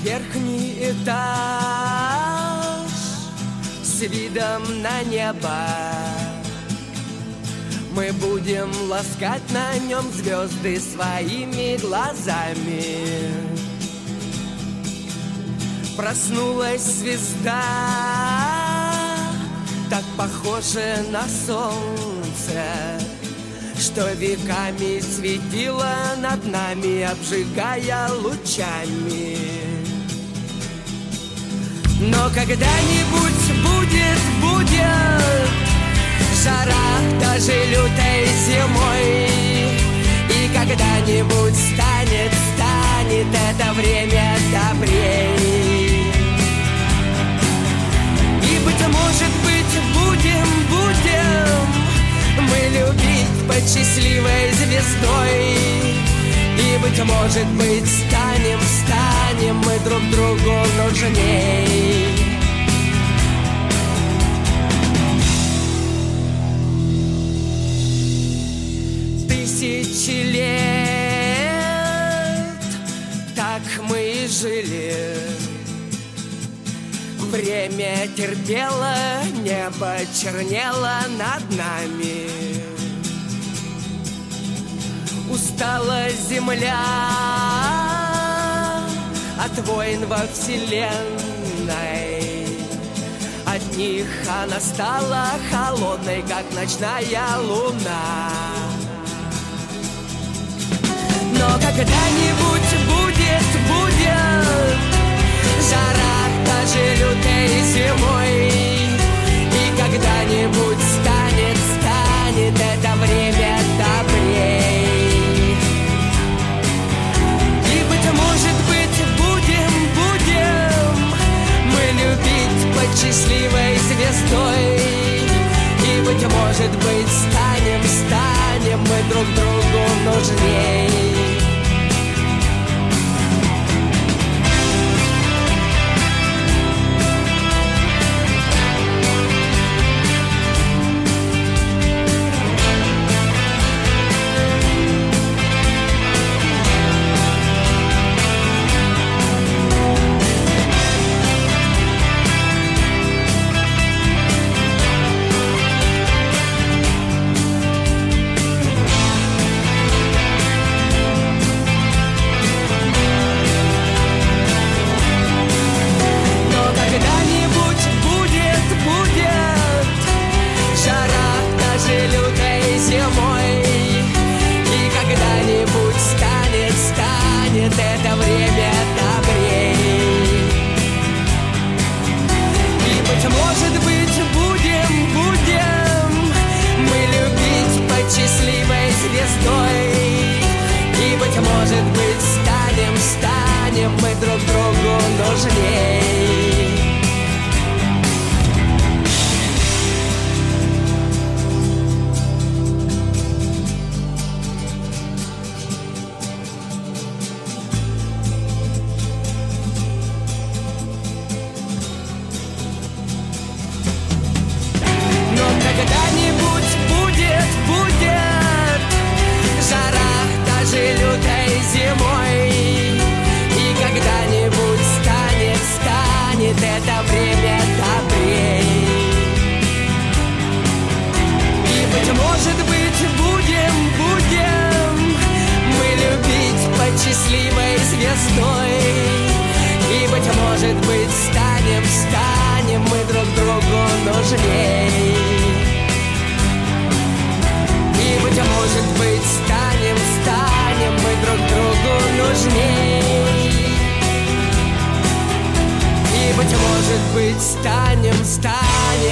верхний этаж с видом на небо. Мы будем ласкать на нем звезды своими глазами. Проснулась звезда, так похожая на солнце, что веками светила над нами, обжигая лучами. Но когда-нибудь будет жара даже лютой зимой, и когда-нибудь станет это время добрей. И быть может быть будем мы любить под счастливой звездой. И быть может быть станем мы друг другу нужней. Тысячи лет так мы и жили. Время терпело, небо чернело над нами. Устала земля от войн во вселенной. От них она стала холодной, как ночная луна. Но когда-нибудь будет жара даже лютой зимой, и когда-нибудь станет это время добрей. И быть может быть будем мы любить под счастливой звездой. И быть может быть станем мы друг другу нужней. Это время добрей. И быть может быть будем мы любить под счастливой звездой. И быть может быть станем мы друг другу нужней. Это время добрей. И быть может быть будем мы любить под счастливой звездой. И быть может быть станем мы друг другу нужней. И быть может быть станем мы друг другу нужней. И быть может быть станем